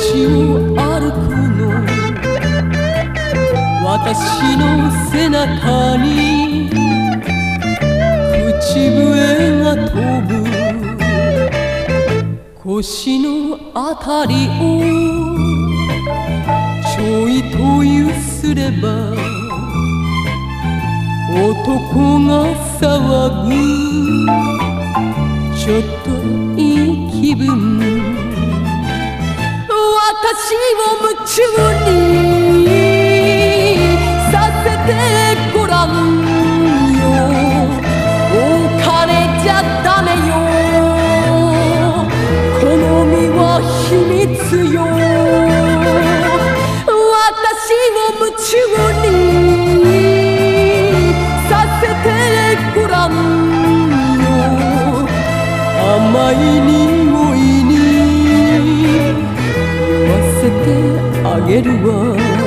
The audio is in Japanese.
街を歩くの、私の背中に口笛が飛ぶ。腰のあたりをちょいとゆすれば男が騒ぐ。ちょっといい気分、私を夢中にさせてごらんよ。お金じゃダメよ、好みは秘密よ。私を夢中にさせてごらんよ。甘い匂いに酔わせてあげるわ。